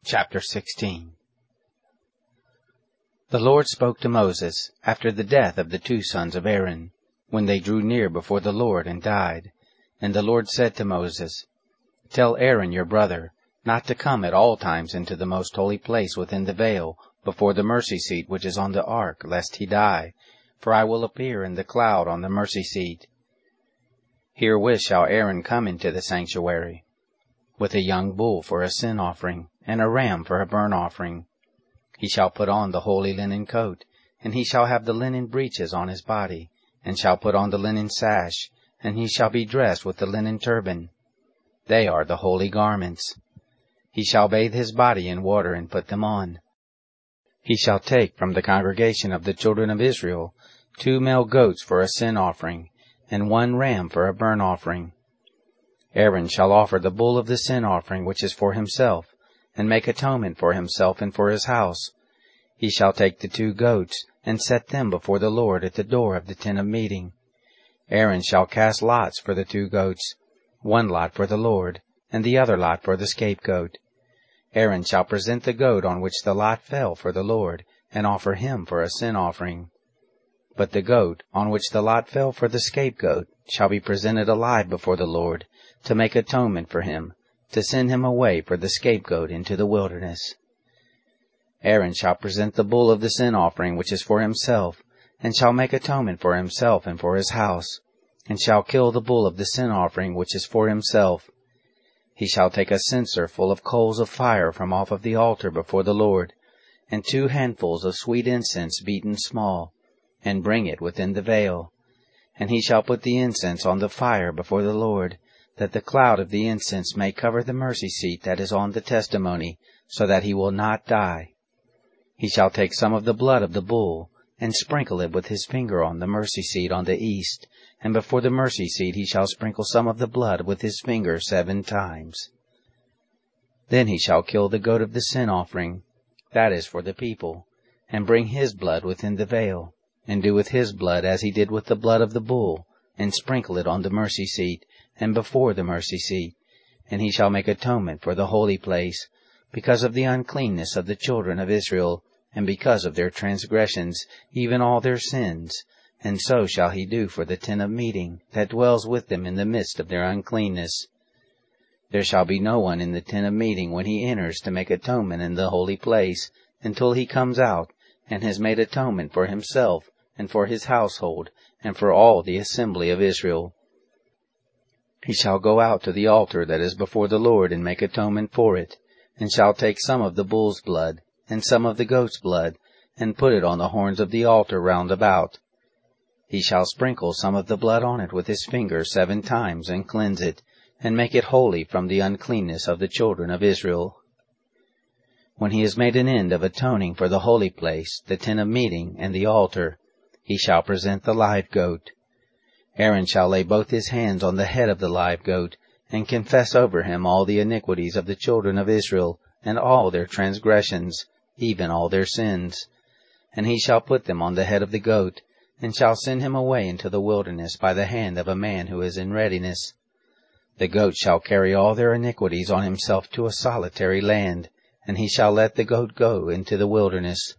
Chapter 16. The Lord spoke to Moses after the death of the 2 sons of Aaron, when they drew near before the Lord and died. And the Lord said to Moses, Tell Aaron your brother not to come at all times into the most holy place within the veil, before the mercy seat which is on the ark, lest he die, for I will appear in the cloud on the mercy seat. Herewith shall Aaron come into the sanctuary, with a young bull for a sin offering, and a ram for a burnt offering. He shall put on the holy linen coat, and he shall have the linen breeches on his body, and shall put on the linen sash, and he shall be dressed with the linen turban. They are the holy garments. He shall bathe his body in water and put them on. He shall take from the congregation of the children of Israel 2 male goats for a sin offering, and 1 ram for a burnt offering. Aaron shall offer the bull of the sin offering which is for himself, and make atonement for himself and for his house. He shall take the 2 goats, and set them before the Lord at the door of the tent of meeting. Aaron shall cast lots for the 2 goats, 1 lot for the Lord, and the other lot for the scapegoat. Aaron shall present the goat on which the lot fell for the Lord, and offer him for a sin offering. But the goat on which the lot fell for the scapegoat shall be presented alive before the Lord, to make atonement for him, to send him away for the scapegoat into the wilderness. Aaron shall present the bull of the sin offering which is for himself, and shall make atonement for himself and for his house, and shall kill the bull of the sin offering which is for himself. He shall take a censer full of coals of fire from off of the altar before the Lord, and 2 handfuls of sweet incense beaten small, and bring it within the veil. And he shall put the incense on the fire before the Lord, that the cloud of the incense may cover the mercy seat that is on the testimony, so that he will not die. He shall take some of the blood of the bull, and sprinkle it with his finger on the mercy seat on the east, and before the mercy seat he shall sprinkle some of the blood with his finger 7 times. Then he shall kill the goat of the sin offering, that is for the people, and bring his blood within the veil, and do with his blood as he did with the blood of the bull, and sprinkle it on the mercy seat, and before the mercy seat. And he shall make atonement for the holy place, because of the uncleanness of the children of Israel, and because of their transgressions, even all their sins. And so shall he do for the tent of meeting, that dwells with them in the midst of their uncleanness. There shall be no one in the tent of meeting when he enters to make atonement in the holy place, until he comes out, and has made atonement for himself, and for his household, and for all the assembly of Israel. He shall go out to the altar that is before the Lord, and make atonement for it, and shall take some of the bull's blood, and some of the goat's blood, and put it on the horns of the altar round about. He shall sprinkle some of the blood on it with his finger 7 times, and cleanse it, and make it holy from the uncleanness of the children of Israel. When he has made an end of atoning for the holy place, the tent of meeting, and the altar, he shall present the live goat. Aaron shall lay both his hands on the head of the live goat, and confess over him all the iniquities of the children of Israel, and all their transgressions, even all their sins. And he shall put them on the head of the goat, and shall send him away into the wilderness by the hand of a man who is in readiness. The goat shall carry all their iniquities on himself to a solitary land, and he shall let the goat go into the wilderness.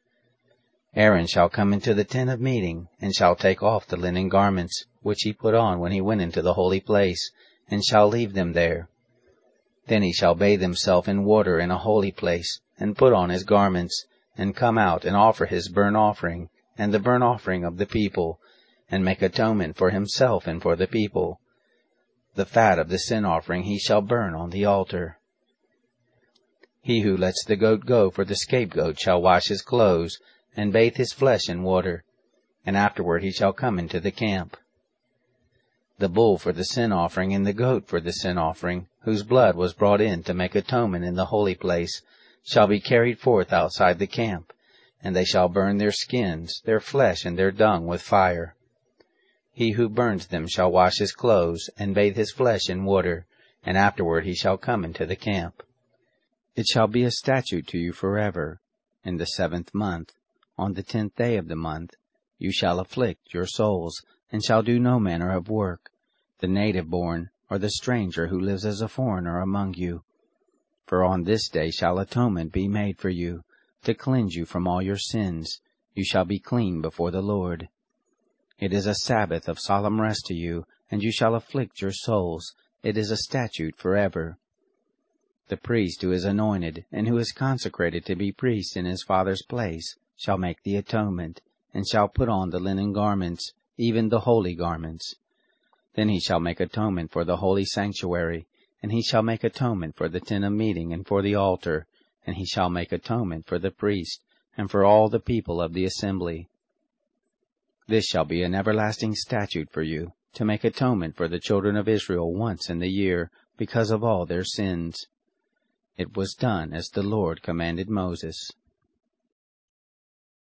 Aaron shall come into the tent of meeting, and shall take off the linen garments, which he put on when he went into the holy place, and shall leave them there. Then he shall bathe himself in water in a holy place, and put on his garments, and come out and offer his burnt offering, and the burnt offering of the people, and make atonement for himself and for the people. The fat of the sin offering he shall burn on the altar. He who lets the goat go for the scapegoat shall wash his clothes, and bathe his flesh in water, and afterward he shall come into the camp. The bull for the sin offering and the goat for the sin offering, whose blood was brought in to make atonement in the holy place, shall be carried forth outside the camp, and they shall burn their skins, their flesh, and their dung with fire. He who burns them shall wash his clothes, and bathe his flesh in water, and afterward he shall come into the camp. It shall be a statute to you forever. In the 7th month, on the 10th day of the month, you shall afflict your souls, and shall do no manner of work, the native born, or the stranger who lives as a foreigner among you. For on this day shall atonement be made for you, to cleanse you from all your sins. You shall be clean before the Lord. It is a Sabbath of solemn rest to you, and you shall afflict your souls. It is a statute forever. The priest who is anointed, and who is consecrated to be priest in his father's place, shall make the atonement, and shall put on the linen garments, even the holy garments. Then he shall make atonement for the holy sanctuary, and he shall make atonement for the tent of meeting and for the altar, and he shall make atonement for the priest, and for all the people of the assembly. This shall be an everlasting statute for you, to make atonement for the children of Israel once in the year, because of all their sins. It was done as the Lord commanded Moses.